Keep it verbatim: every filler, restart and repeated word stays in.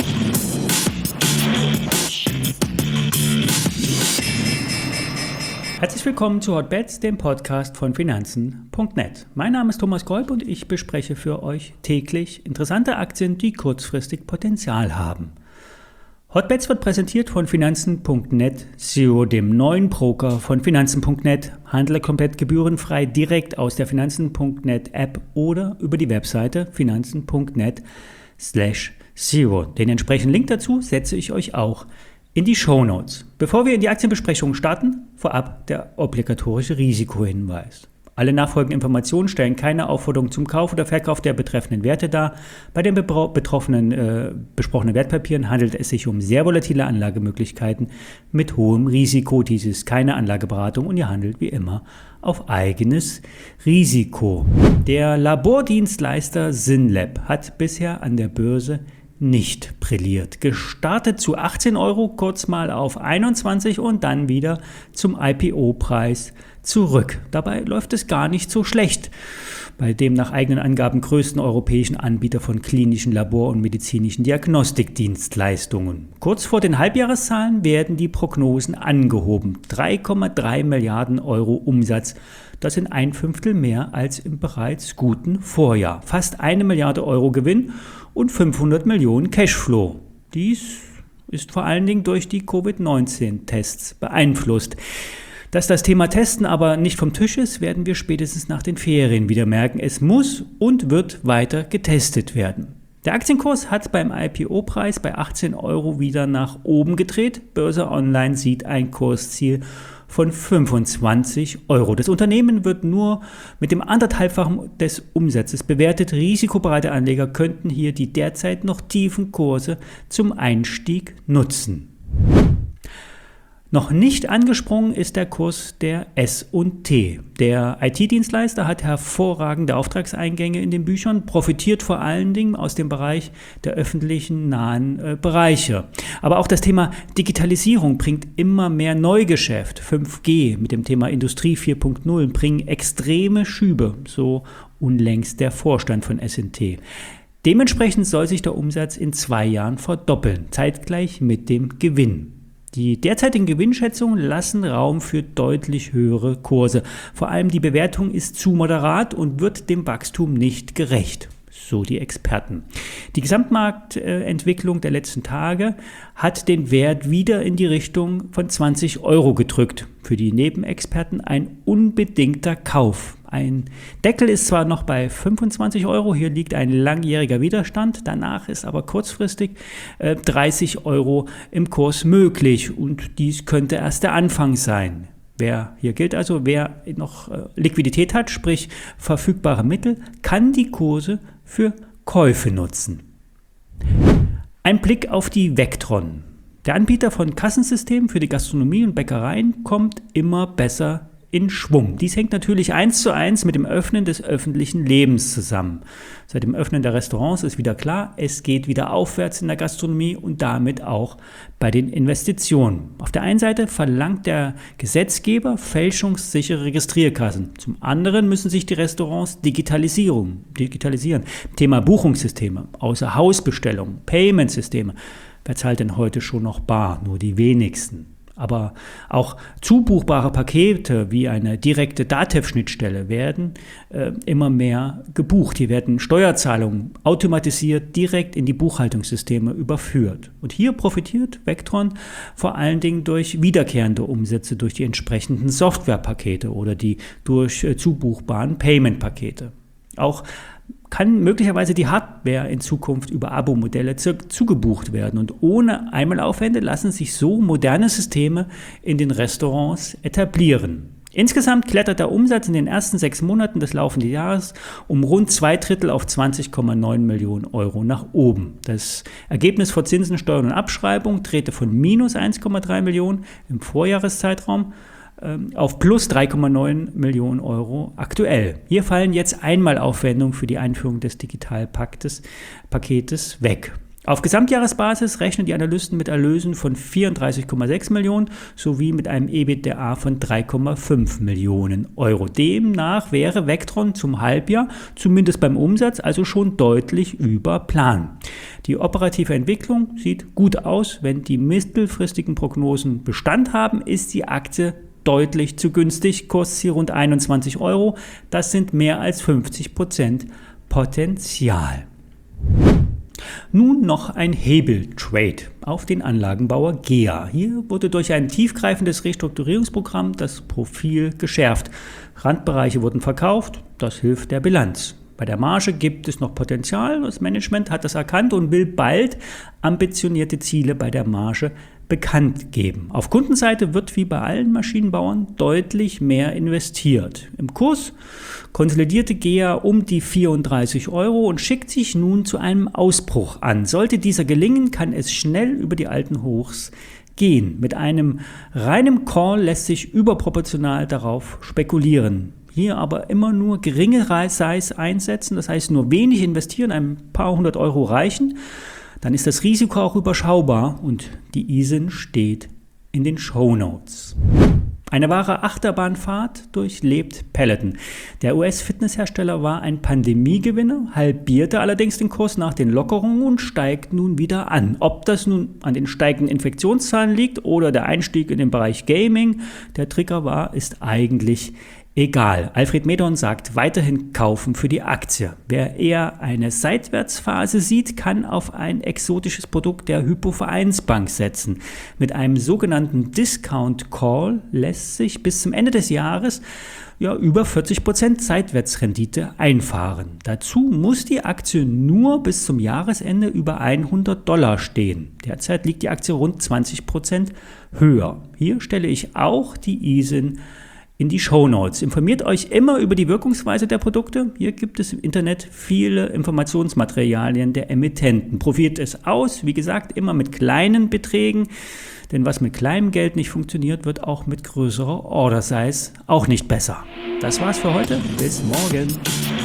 Herzlich willkommen zu Hotbets, dem Podcast von Finanzen Punkt net. Mein Name ist Thomas Kolb und ich bespreche für euch täglich interessante Aktien, die kurzfristig Potenzial haben. Hotbets wird präsentiert von Finanzen Punkt net, Zero, dem neuen Broker von Finanzen Punkt net. Handle komplett gebührenfrei direkt aus der Finanzen Punkt net App oder über die Webseite Finanzen Punkt net slash Zero. Den entsprechenden Link dazu setze ich euch auch in die Shownotes. Bevor wir in die Aktienbesprechung starten, vorab der obligatorische Risikohinweis. Alle nachfolgenden Informationen stellen keine Aufforderung zum Kauf oder Verkauf der betreffenden Werte dar. Bei den bebra- betroffenen äh, besprochenen Wertpapieren handelt es sich um sehr volatile Anlagemöglichkeiten mit hohem Risiko. Dies ist keine Anlageberatung und ihr handelt wie immer auf eigenes Risiko. Der Labordienstleister Synlab hat bisher an der Börse nicht brilliert. Gestartet zu achtzehn Euro, kurz mal auf einundzwanzig und dann wieder zum I P O-Preis zurück. Dabei läuft es gar nicht so schlecht bei dem nach eigenen Angaben größten europäischen Anbieter von klinischen Labor- und medizinischen Diagnostikdienstleistungen. Kurz vor den Halbjahreszahlen werden die Prognosen angehoben. drei Komma drei Milliarden Euro Umsatz. Das sind ein Fünftel mehr als im bereits guten Vorjahr. Fast eine Milliarde Euro Gewinn und fünfhundert Millionen Cashflow. Dies ist vor allen Dingen durch die Covid neunzehn Tests beeinflusst. Dass das Thema Testen aber nicht vom Tisch ist, werden wir spätestens nach den Ferien wieder merken. Es muss und wird weiter getestet werden. Der Aktienkurs hat beim I P O-Preis bei achtzehn Euro wieder nach oben gedreht. Börse Online sieht ein Kursziel von fünfundzwanzig Euro. Das Unternehmen wird nur mit dem anderthalbfachen des Umsatzes bewertet. Risikobereite Anleger könnten hier die derzeit noch tiefen Kurse zum Einstieg nutzen. Noch nicht angesprungen ist der Kurs der S und T. Der I T-Dienstleister hat hervorragende Auftragseingänge in den Büchern, profitiert vor allen Dingen aus dem Bereich der öffentlichen nahen äh, Bereiche. Aber auch das Thema Digitalisierung bringt immer mehr Neugeschäft. fünf G mit dem Thema Industrie vier Punkt null bringen extreme Schübe, so unlängst der Vorstand von S und T. Dementsprechend soll sich der Umsatz in zwei Jahren verdoppeln, zeitgleich mit dem Gewinn. Die derzeitigen Gewinnschätzungen lassen Raum für deutlich höhere Kurse. Vor allem die Bewertung ist zu moderat und wird dem Wachstum nicht gerecht, so die Experten. Die Gesamtmarktentwicklung der letzten Tage hat den Wert wieder in die Richtung von zwanzig Euro gedrückt. Für die Nebenexperten ein unbedingter Kauf. Ein Deckel ist zwar noch bei fünfundzwanzig Euro, hier liegt ein langjähriger Widerstand, danach ist aber kurzfristig äh, dreißig Euro im Kurs möglich und dies könnte erst der Anfang sein. Wer hier gilt also, wer noch äh, Liquidität hat, sprich verfügbare Mittel, kann die Kurse für Käufe nutzen. Ein Blick auf die Vectron. Der Anbieter von Kassensystemen für die Gastronomie und Bäckereien kommt immer besser in Schwung. Dies hängt natürlich eins zu eins mit dem Öffnen des öffentlichen Lebens zusammen. Seit dem Öffnen der Restaurants ist wieder klar, es geht wieder aufwärts in der Gastronomie und damit auch bei den Investitionen. Auf der einen Seite verlangt der Gesetzgeber fälschungssichere Registrierkassen. Zum anderen müssen sich die Restaurants digitalisieren. digitalisieren. Thema Buchungssysteme, Außerhausbestellungen, Paymentsysteme. Wer zahlt denn heute schon noch bar? Nur die wenigsten. Aber auch zubuchbare Pakete wie eine direkte DATEV-Schnittstelle werden äh, immer mehr gebucht. Hier werden Steuerzahlungen automatisiert direkt in die Buchhaltungssysteme überführt. Und hier profitiert Vectron vor allen Dingen durch wiederkehrende Umsätze durch die entsprechenden Softwarepakete oder die durch äh, zubuchbaren Payment-Pakete. Auch kann möglicherweise die Hardware in Zukunft über Abo-Modelle zu, zugebucht werden. Und ohne Einmalaufwände lassen sich so moderne Systeme in den Restaurants etablieren. Insgesamt klettert der Umsatz in den ersten sechs Monaten des laufenden Jahres um rund zwei Drittel auf zwanzig Komma neun Millionen Euro nach oben. Das Ergebnis vor Zinsen, Steuern und Abschreibung drehte von minus eins Komma drei Millionen im Vorjahreszeitraum auf plus drei Komma neun Millionen Euro aktuell. Hier fallen jetzt Einmalaufwendungen für die Einführung des Digitalpaktes Paketes weg. Auf Gesamtjahresbasis rechnen die Analysten mit Erlösen von vierunddreißig Komma sechs Millionen sowie mit einem EBITDA von drei Komma fünf Millionen Euro. Demnach wäre Vectron zum Halbjahr, zumindest beim Umsatz, also schon deutlich über Plan. Die operative Entwicklung sieht gut aus. Wenn die mittelfristigen Prognosen Bestand haben, ist die Aktie deutlich zu günstig. Kostet sie rund einundzwanzig Euro. Das sind mehr als fünfzig Prozent Potenzial. Nun noch ein Hebeltrade auf den Anlagenbauer G E A. Hier wurde durch ein tiefgreifendes Restrukturierungsprogramm das Profil geschärft. Randbereiche wurden verkauft, das hilft der Bilanz. Bei der Marge gibt es noch Potenzial. Das Management hat das erkannt und will bald ambitionierte Ziele bei der Marge bekannt geben. Auf Kundenseite wird wie bei allen Maschinenbauern deutlich mehr investiert. Im Kurs konsolidierte G E A um die vierunddreißig Euro und schickt sich nun zu einem Ausbruch an. Sollte dieser gelingen, kann es schnell über die alten Hochs gehen. Mit einem reinen Call lässt sich überproportional darauf spekulieren. Hier aber immer nur geringe Size einsetzen, das heißt nur wenig investieren, ein paar hundert Euro reichen. Dann ist das Risiko auch überschaubar und die I S I N steht in den Shownotes. Eine wahre Achterbahnfahrt durchlebt Peloton. Der U S-Fitnesshersteller war ein Pandemiegewinner, halbierte allerdings den Kurs nach den Lockerungen und steigt nun wieder an. Ob das nun an den steigenden Infektionszahlen liegt oder der Einstieg in den Bereich Gaming der Trigger war, ist eigentlich egal. Alfred Medon sagt, weiterhin kaufen für die Aktie. Wer eher eine Seitwärtsphase sieht, kann auf ein exotisches Produkt der Hypovereinsbank setzen. Mit einem sogenannten Discount Call lässt sich bis zum Ende des Jahres ja, über vierzig Prozent Seitwärtsrendite einfahren. Dazu muss die Aktie nur bis zum Jahresende über hundert Dollar stehen. Derzeit liegt die Aktie rund zwanzig Prozent höher. Hier stelle ich auch die I S I N in die Shownotes. Informiert euch immer über die Wirkungsweise der Produkte. Hier gibt es im Internet viele Informationsmaterialien der Emittenten. Probiert es aus, wie gesagt, immer mit kleinen Beträgen, denn was mit kleinem Geld nicht funktioniert, wird auch mit größerer Order Size auch nicht besser. Das war's für heute. Bis morgen.